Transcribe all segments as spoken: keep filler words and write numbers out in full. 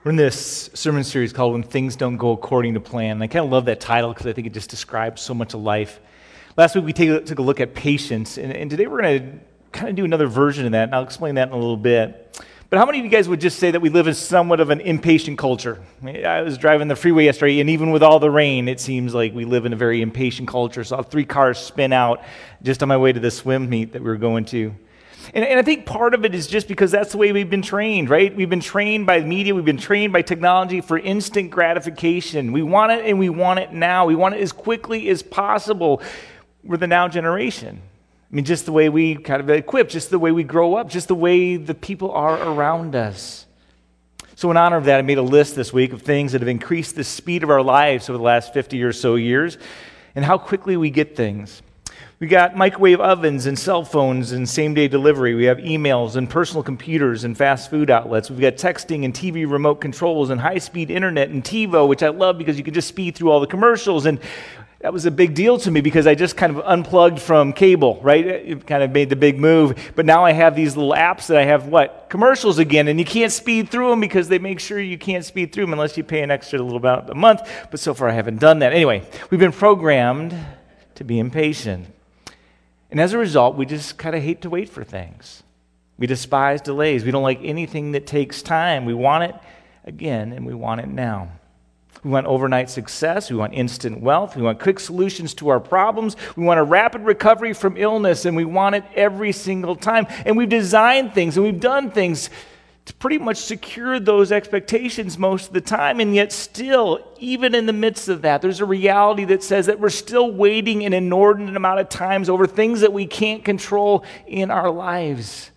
We're in this sermon series called When Things Don't Go According to Plan. And I kind of love that title because I think it just describes so much of life. Last week we take, took a look at patience, and, and today we're going to kind of do another version of that, and I'll explain that in a little bit. But how many of you guys would just say that we live in somewhat of an impatient culture? I was driving the freeway yesterday, and even with all the rain, it seems like we live in a very impatient culture. Saw three cars spin out just on my way to the swim meet that we were going to. And, and I think part of it is just because that's the way we've been trained, right? We've been trained by media, we've been trained by technology for instant gratification. We want it, and we want it now. We want it as quickly as possible. We're the now generation. I mean, just the way we kind of equip, just the way we grow up, just the way the people are around us. So in honor of that, I made a list this week of things that have increased the speed of our lives over the last fifty or so years and how quickly we get things. We got microwave ovens and cell phones and same-day delivery. We have emails and personal computers and fast food outlets. We've got texting and T V remote controls and high-speed internet and TiVo, which I love because you can just speed through all the commercials. And that was a big deal to me because I just kind of unplugged from cable, right? It kind of made the big move. But now I have these little apps that I have, what? Commercials again. And you can't speed through them because they make sure you can't speed through them unless you pay an extra little about a month. But so far I haven't done that. Anyway, we've been programmed to be impatient. And as a result, we just kind of hate to wait for things. We despise delays. We don't like anything that takes time. We want it again, and we want it now. We want overnight success. We want instant wealth. We want quick solutions to our problems. We want a rapid recovery from illness, and we want it every single time. And we've designed things, and we've done things to pretty much secure those expectations most of the time. And yet still, even in the midst of that, there's a reality that says that we're still waiting an inordinate amount of times over things that we can't control in our lives.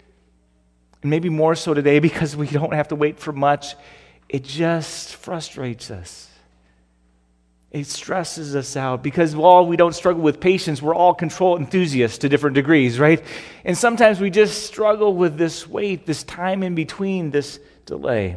And maybe more so today because we don't have to wait for much. It just frustrates us. It stresses us out because while we don't struggle with patience, we're all control enthusiasts to different degrees, right? And sometimes we just struggle with this wait, this time in between, this delay.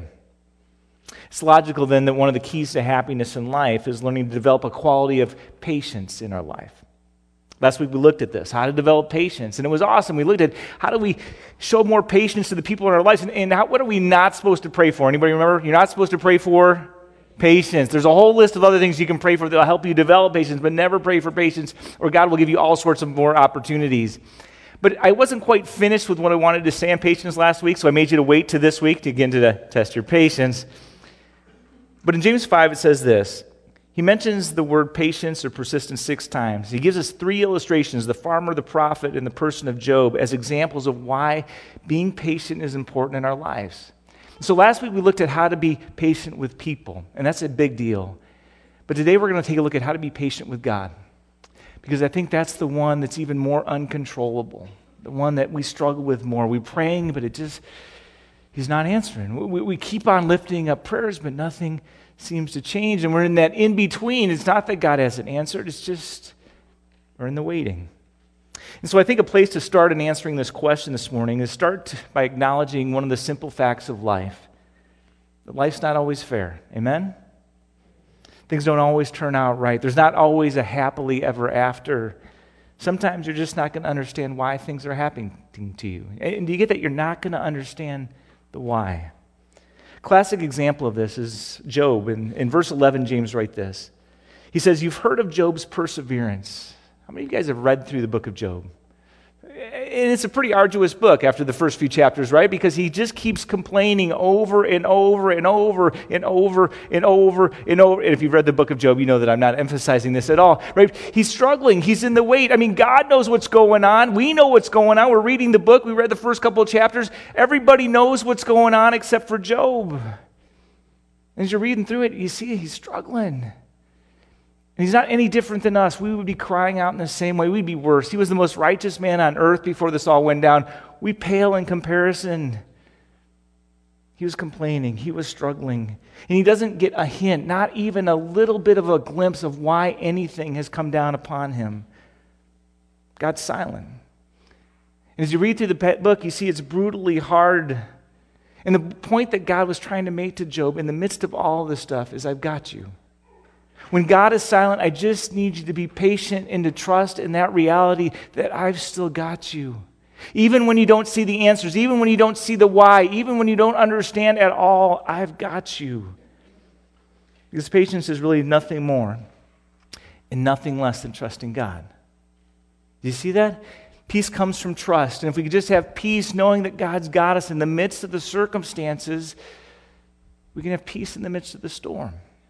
It's logical then that one of the keys to happiness in life is learning to develop a quality of patience in our life. Last week we looked at this, how to develop patience, and it was awesome. We looked at how do we show more patience to the people in our lives, and, and how, what are we not supposed to pray for? Anybody remember? You're not supposed to pray for patience. There's a whole list of other things you can pray for that will help you develop patience, but never pray for patience, or God will give you all sorts of more opportunities. But I wasn't quite finished with what I wanted to say on patience last week, so I made you to wait to this week to again to test your patience. But in James five, it says this. He mentions the word patience or persistence six times. He gives us three illustrations, the farmer, the prophet, and the person of Job, as examples of why being patient is important in our lives. So last week we looked at how to be patient with people, and that's a big deal. But today we're going to take a look at how to be patient with God, because I think that's the one that's even more uncontrollable, the one that we struggle with more. We're praying, but it just, He's not answering. We, we keep on lifting up prayers, but nothing seems to change, and we're in that in-between. It's not that God hasn't answered, it's just we're in the waiting. And so I think a place to start in answering this question this morning is start by acknowledging one of the simple facts of life. That life's not always fair. Amen? Things don't always turn out right. There's not always a happily ever after. Sometimes you're just not going to understand why things are happening to you. And do you get that? You're not going to understand the why. Classic example of this is Job. In, in verse eleven, James writes this. He says, "You've heard of Job's perseverance." How many of you guys have read through the book of Job? And it's a pretty arduous book after the first few chapters, right? Because he just keeps complaining over and over and over and over and over and over. And if you've read the book of Job, you know that I'm not emphasizing this at all, right? He's struggling. He's in the wait. I mean, God knows what's going on. We know what's going on. We're reading the book. We read the first couple of chapters. Everybody knows what's going on except for Job. And as you're reading through it, you see he's struggling. And he's not any different than us. We would be crying out in the same way. We'd be worse. He was the most righteous man on earth before this all went down. We pale in comparison. He was complaining. He was struggling. And he doesn't get a hint, not even a little bit of a glimpse of why anything has come down upon him. God's silent. And as you read through the book, you see it's brutally hard. And the point that God was trying to make to Job in the midst of all this stuff is, I've got you. When God is silent, I just need you to be patient and to trust in that reality that I've still got you. Even when you don't see the answers, even when you don't see the why, even when you don't understand at all, I've got you. Because patience is really nothing more and nothing less than trusting God. Do you see that? Peace comes from trust. And if we could just have peace knowing that God's got us in the midst of the circumstances, we can have peace in the midst of the storm.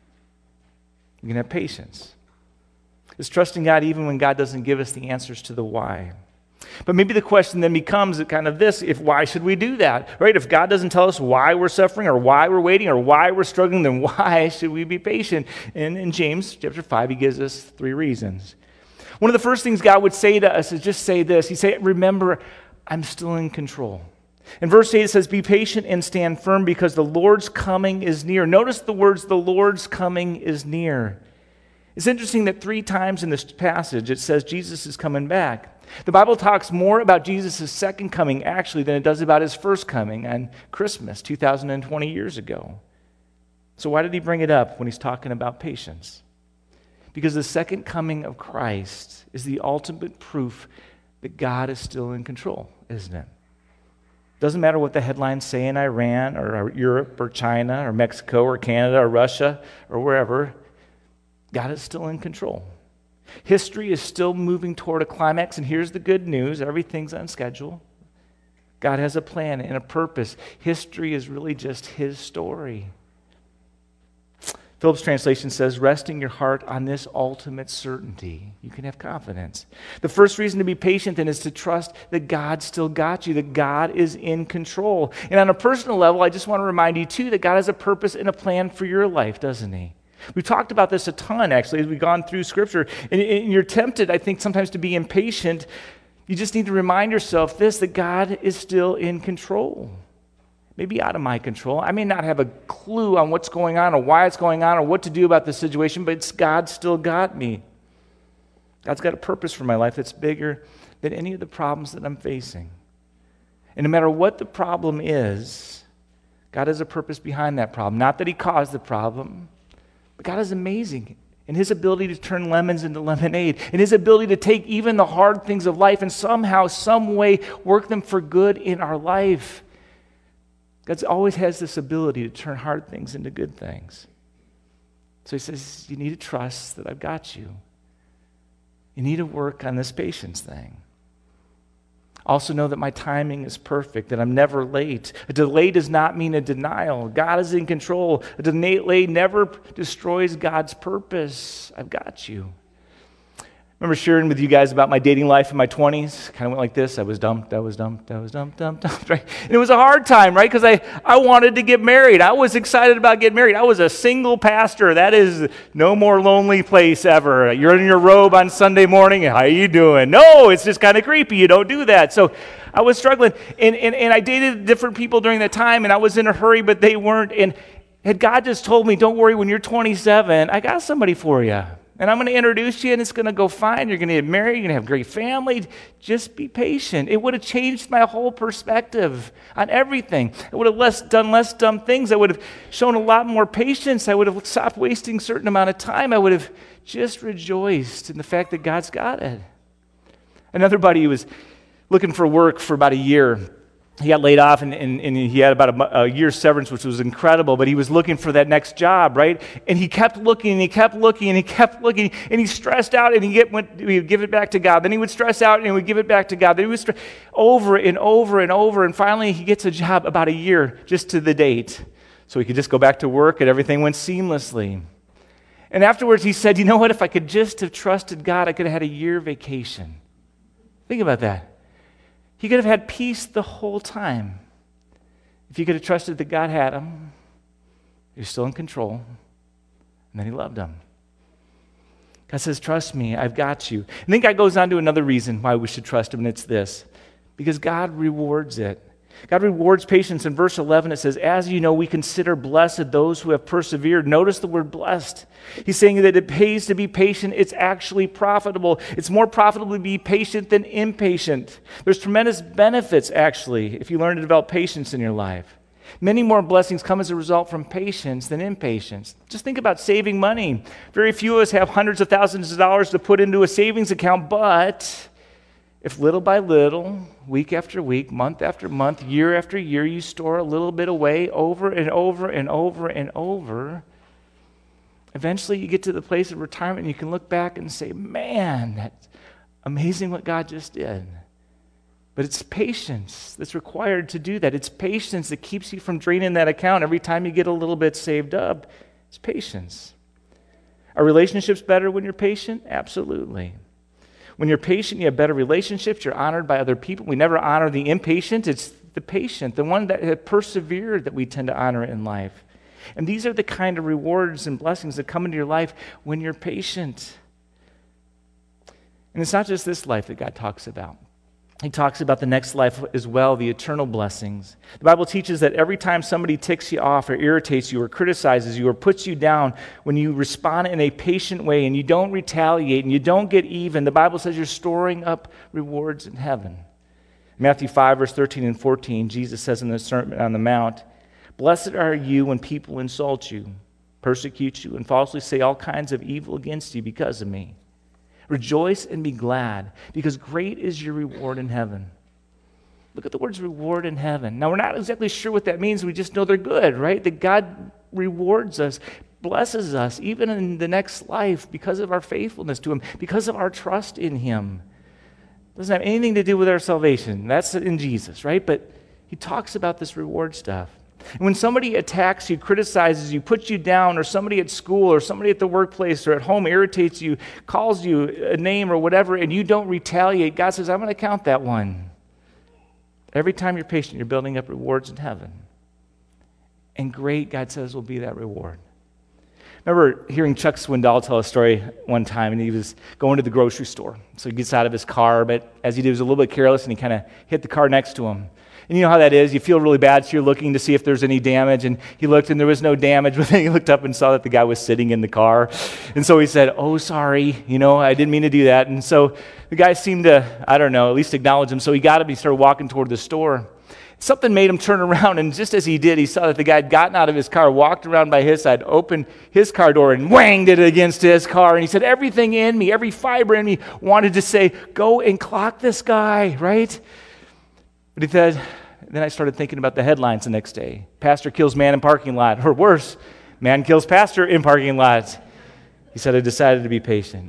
We can have patience. It's trusting God even when God doesn't give us the answers to the why. But maybe the question then becomes kind of this, if why should we do that? Right? If God doesn't tell us why we're suffering or why we're waiting or why we're struggling, then why should we be patient? And in James chapter five, he gives us three reasons. One of the first things God would say to us is just say this. He'd say, remember, I'm still in control. In verse eight, it says, be patient and stand firm because the Lord's coming is near. Notice the words, the Lord's coming is near. It's interesting that three times in this passage it says Jesus is coming back. The Bible talks more about Jesus' second coming actually than it does about his first coming on Christmas two thousand twenty years ago. So why did he bring it up when he's talking about patience? Because the second coming of Christ is the ultimate proof that God is still in control, isn't it? Doesn't matter what the headlines say in Iran or Europe or China or Mexico or Canada or Russia or wherever, God is still in control. History is still moving toward a climax, and here's the good news. Everything's on schedule. God has a plan and a purpose. History is really just his story. Phillips' translation says, resting your heart on this ultimate certainty, you can have confidence. The first reason to be patient then is to trust that God still got you, that God is in control. And on a personal level, I just want to remind you too that God has a purpose and a plan for your life, doesn't he? We've talked about this a ton, actually, as we've gone through Scripture. And, and you're tempted, I think, sometimes to be impatient. You just need to remind yourself this, that God is still in control. Maybe out of my control. I may not have a clue on what's going on or why it's going on or what to do about the situation, but it's God still got me. God's got a purpose for my life that's bigger than any of the problems that I'm facing. And no matter what the problem is, God has a purpose behind that problem. Not that he caused the problem, but God is amazing in his ability to turn lemons into lemonade, in his ability to take even the hard things of life and somehow, some way, work them for good in our life. God always has this ability to turn hard things into good things. So he says, you need to trust that I've got you. You need to work on this patience thing. Also know that my timing is perfect, that I'm never late. A delay does not mean a denial. God is in control. A delay never destroys God's purpose. I've got you. I remember sharing with you guys about my dating life in my twenties. Kind of went like this. I was dumped, I was dumped, I was dumped, dumped, dumped, right? And it was a hard time, right? Because I, I wanted to get married. I was excited about getting married. I was a single pastor. That is no more lonely place ever. You're in your robe on Sunday morning. How you doing? No, it's just kind of creepy. You don't do that. So I was struggling. And, and, and I dated different people during that time, and I was in a hurry, but they weren't. And had God just told me, don't worry, when you're twenty-seven, I got somebody for you. And I'm going to introduce you, and it's going to go fine. You're going to get married. You're going to have a great family. Just be patient. It would have changed my whole perspective on everything. I would have less, done less dumb things. I would have shown a lot more patience. I would have stopped wasting a certain amount of time. I would have just rejoiced in the fact that God's got it. Another buddy was looking for work for about a year. He got laid off, and, and, and he had about a, a year's severance, which was incredible, but he was looking for that next job, right? And he kept looking, and he kept looking, and he kept looking, and he stressed out, and he, get, went, he would give it back to God. Then he would stress out, and he would give it back to God. Then he would stress over and over and over, and finally he gets a job about a year just to the date. So he could just go back to work, and everything went seamlessly. And afterwards he said, you know what, if I could just have trusted God, I could have had a year vacation. Think about that. He could have had peace the whole time if he could have trusted that God had him. He was still in control, and then he loved him. God says, trust me, I've got you. And then God goes on to another reason why we should trust him, and it's this. Because God rewards it. God rewards patience. In verse eleven, it says, as you know, we consider blessed those who have persevered. Notice the word blessed. He's saying that it pays to be patient. It's actually profitable. It's more profitable to be patient than impatient. There's tremendous benefits, actually, if you learn to develop patience in your life. Many more blessings come as a result from patience than impatience. Just think about saving money. Very few of us have hundreds of thousands of dollars to put into a savings account, but If little by little, week after week, month after month, year after year, you store a little bit away over and over and over and over, eventually you get to the place of retirement and you can look back and say, man, that's amazing what God just did. But it's patience that's required to do that. It's patience that keeps you from draining that account every time you get a little bit saved up. It's patience. Are relationships better when you're patient? Absolutely. When you're patient, you have better relationships. You're honored by other people. We never honor the impatient. It's the patient, the one that has persevered, that we tend to honor in life. And these are the kind of rewards and blessings that come into your life when you're patient. And it's not just this life that God talks about. He talks about the next life as well, the eternal blessings. The Bible teaches that every time somebody ticks you off or irritates you or criticizes you or puts you down, when you respond in a patient way and you don't retaliate and you don't get even, the Bible says you're storing up rewards in heaven. Matthew five, verse thirteen and fourteen, Jesus says in the Sermon on the Mount, "Blessed are you when people insult you, persecute you, and falsely say all kinds of evil against you because of me. Rejoice and be glad, because great is your reward in heaven." Look at the words reward in heaven. Now, we're not exactly sure what that means. We just know they're good, right? That God rewards us, blesses us, even in the next life because of our faithfulness to Him, because of our trust in Him. It doesn't have anything to do with our salvation. That's in Jesus, right? But He talks about this reward stuff. And when somebody attacks you, criticizes you, puts you down, or somebody at school or somebody at the workplace or at home irritates you, calls you a name or whatever, and you don't retaliate, God says, I'm going to count that one. Every time you're patient, you're building up rewards in heaven. And great, God says, will be that reward. I remember hearing Chuck Swindoll tell a story one time, and he was going to the grocery store. So he gets out of his car, but as he did, he was a little bit careless, and he kind of hit the car next to him. And you know how that is. You feel really bad, so you're looking to see if there's any damage. And he looked, and there was no damage. But then he looked up and saw that the guy was sitting in the car. And so he said, oh, sorry. You know, I didn't mean to do that. And so the guy seemed to, I don't know, at least acknowledge him. So he got up, he started walking toward the store. Something made him turn around, and just as he did, he saw that the guy had gotten out of his car, walked around by his side, opened his car door, and whanged it against his car. And he said, everything in me, every fiber in me wanted to say, go and clock this guy, right? But he said, then I started thinking about the headlines the next day. Pastor kills man in parking lot, or worse, man kills pastor in parking lot. He said, I decided to be patient.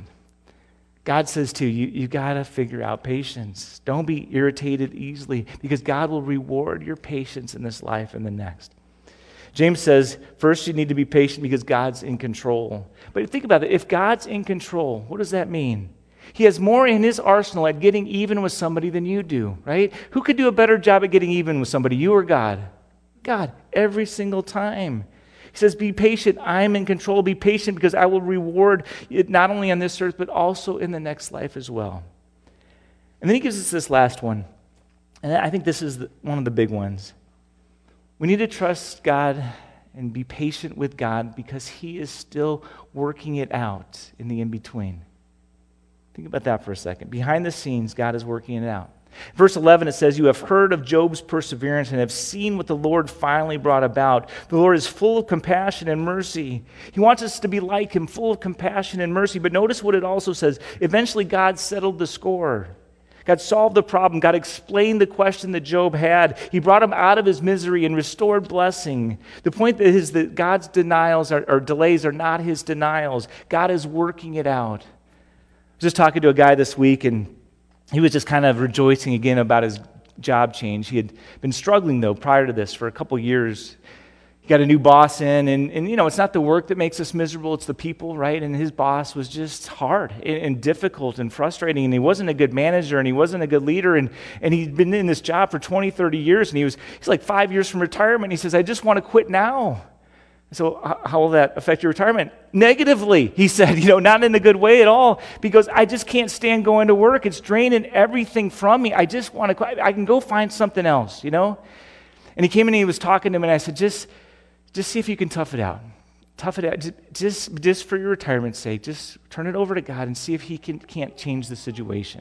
God says too, you, you got to figure out patience. Don't be irritated easily, because God will reward your patience in this life and the next. James says, first you need to be patient because God's in control. But think about it. If God's in control, what does that mean? He has more in His arsenal at getting even with somebody than you do, right? Who could do a better job at getting even with somebody, you or God? God, every single time. He says, be patient. I'm in control. Be patient because I will reward it not only on this earth, but also in the next life as well. And then he gives us this last one. And I think this is the, one of the big ones. We need to trust God and be patient with God because He is still working it out in the in-between. Think about that for a second. Behind the scenes, God is working it out. Verse eleven, it says, you have heard of Job's perseverance and have seen what the Lord finally brought about. The Lord is full of compassion and mercy. He wants us to be like Him, full of compassion and mercy. But notice what it also says. Eventually, God settled the score. God solved the problem. God explained the question that Job had. He brought him out of his misery and restored blessing. The point is that God's denials are, or delays are not His denials. God is working it out. I was just talking to a guy this week, and he was just kind of rejoicing again about his job change. He had been struggling, though, prior to this for a couple years. He got a new boss in, and, and you know, it's not the work that makes us miserable, it's the people, right? And his boss was just hard and, and difficult and frustrating, and he wasn't a good manager, and he wasn't a good leader, and, and he'd been in this job for twenty, thirty years, and he was he's like five years from retirement. He says, I just want to quit now. So how will that affect your retirement? Negatively, he said, you know, not in a good way at all, because I just can't stand going to work. It's draining everything from me. I just want to, I can go find something else, you know? And he came in and he was talking to me, and I said, just, just see if you can tough it out. Tough it out, just, just for your retirement's sake. Just turn it over to God and see if He can, can't change the situation.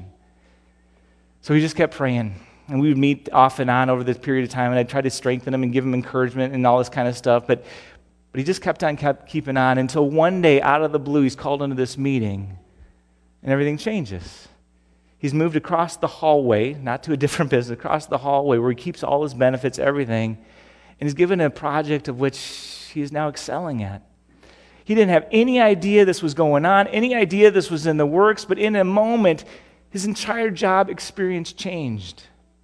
So he just kept praying. And we would meet off and on over this period of time, and I'd try to strengthen him and give him encouragement and all this kind of stuff. But But he just kept on kept keeping on until one day, out of the blue, he's called into this meeting, and everything changes. He's moved across the hallway, not to a different business, across the hallway where he keeps all his benefits, everything, and he's given a project of which he is now excelling at. He didn't have any idea this was going on, any idea this was in the works, but in a moment, his entire job experience changed.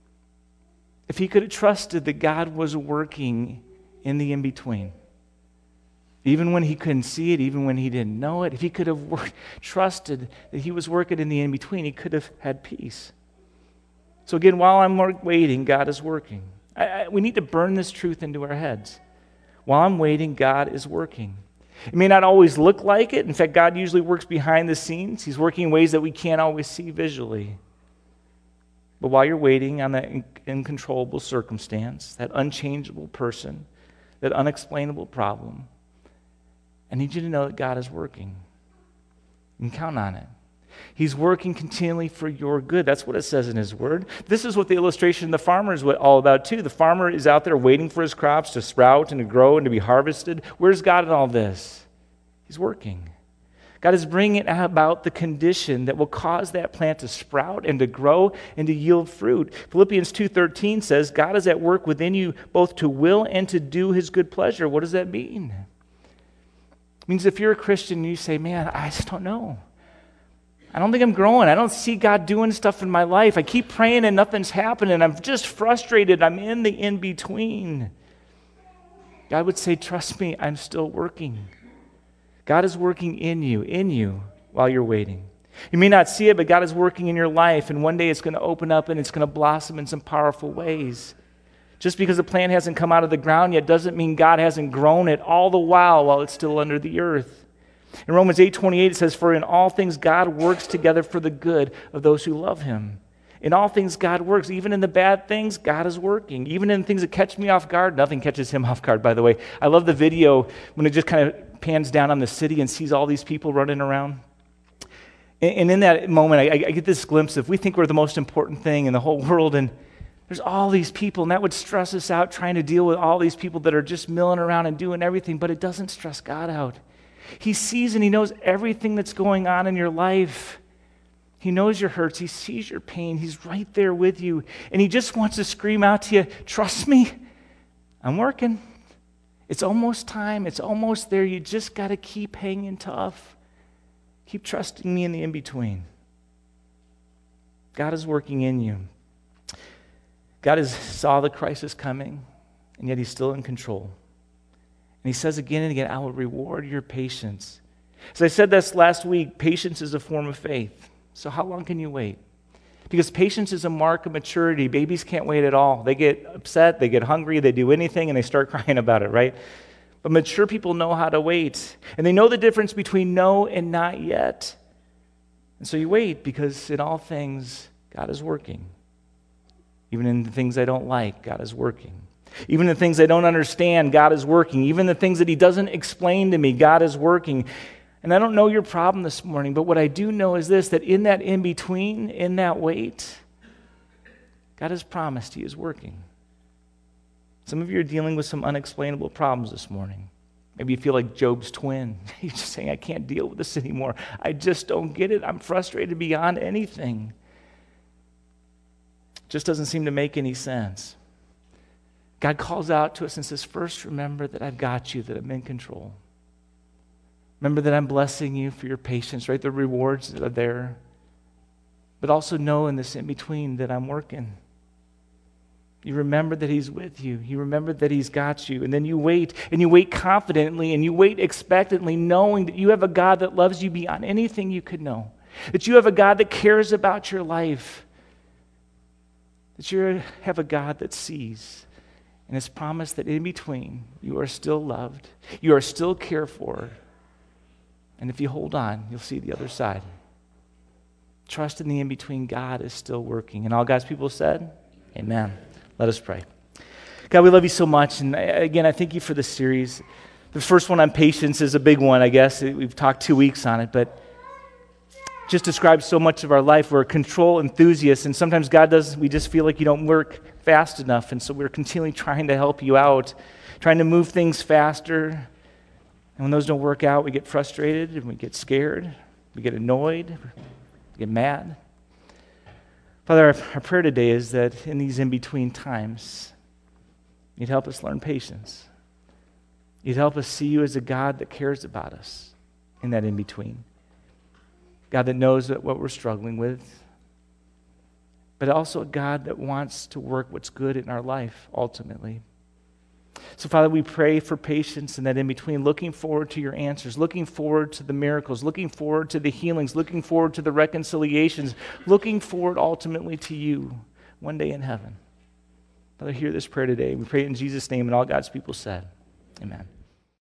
If he could have trusted that God was working in the in-between, even when he couldn't see it, even when he didn't know it, if he could have worked, trusted that he was working in the in-between, he could have had peace. So again, while I'm waiting, God is working. I, I, we need to burn this truth into our heads. While I'm waiting, God is working. It may not always look like it. In fact, God usually works behind the scenes. He's working in ways that we can't always see visually. But while you're waiting on that uncontrollable circumstance, that unchangeable person, that unexplainable problem, I need you to know that God is working. You can count on it. He's working continually for your good. That's what it says in his word. This is what the illustration of the farmer is all about too. The farmer is out there waiting for his crops to sprout and to grow and to be harvested. Where's God in all this? He's working. God is bringing about the condition that will cause that plant to sprout and to grow and to yield fruit. Philippians two thirteen says, God is at work within you both to will and to do his good pleasure. What does that mean? It means if you're a Christian and you say, man, I just don't know. I don't think I'm growing. I don't see God doing stuff in my life. I keep praying and nothing's happening. I'm just frustrated. I'm in the in-between. God would say, trust me, I'm still working. God is working in you, in you, while you're waiting. You may not see it, but God is working in your life, and one day it's going to open up and it's going to blossom in some powerful ways. Just because a plant hasn't come out of the ground yet doesn't mean God hasn't grown it all the while while it's still under the earth. In Romans eight twenty-eight, it says, for in all things God works together for the good of those who love him. In all things God works. Even in the bad things, God is working. Even in things that catch me off guard, nothing catches him off guard, by the way. I love the video when it just kind of pans down on the city and sees all these people running around. And in that moment, I, I get this glimpse of we think we're the most important thing in the whole world, and there's all these people, and that would stress us out trying to deal with all these people that are just milling around and doing everything, but it doesn't stress God out. He sees and he knows everything that's going on in your life. He knows your hurts. He sees your pain. He's right there with you, and he just wants to scream out to you, trust me, I'm working. It's almost time. It's almost there. You just got to keep hanging tough. Keep trusting me in the in-between. God is working in you. God has saw the crisis coming, and yet he's still in control. And he says again and again, I will reward your patience. As I said this last week, patience is a form of faith. So how long can you wait? Because patience is a mark of maturity. Babies can't wait at all. They get upset, they get hungry, they do anything, and they start crying about it, right? But mature people know how to wait. And they know the difference between no and not yet. And so you wait because in all things, God is working. Even in the things I don't like, God is working. Even the things I don't understand, God is working. Even the things that he doesn't explain to me, God is working. And I don't know your problem this morning, but what I do know is this, that in that in-between, in that wait, God has promised he is working. Some of you are dealing with some unexplainable problems this morning. Maybe you feel like Job's twin. You're just saying, I can't deal with this anymore. I just don't get it. I'm frustrated beyond anything. It just doesn't seem to make any sense. God calls out to us and says, first remember that I've got you, that I'm in control. Remember that I'm blessing you for your patience, right? The rewards are there. But also know in this in-between that I'm working. You remember that he's with you. You remember that he's got you. And then you wait, and you wait confidently, and you wait expectantly, knowing that you have a God that loves you beyond anything you could know. That you have a God that cares about your life. That you have a God that sees and has promised that in between, you are still loved. You are still cared for. And if you hold on, you'll see the other side. Trust in the in-between. God is still working. And all God's people said, amen. Let us pray. God, we love you so much. And again, I thank you for this series. The first one on patience is a big one, I guess. We've talked two weeks on it, but just describes so much of our life. We're control enthusiasts, and sometimes God does, we just feel like you don't work fast enough, and so we're continually trying to help you out, trying to move things faster. And when those don't work out, we get frustrated, and we get scared, we get annoyed, we get mad. Father, our, our prayer today is that in these in-between times, you'd help us learn patience. You'd help us see you as a God that cares about us in that in-between. God that knows that what we're struggling with, but also a God that wants to work what's good in our life ultimately. So, Father, we pray for patience in that in-between, looking forward to your answers, looking forward to the miracles, looking forward to the healings, looking forward to the reconciliations, looking forward ultimately to you one day in heaven. Father, hear this prayer today. We pray it in Jesus' name, and all God's people said, amen.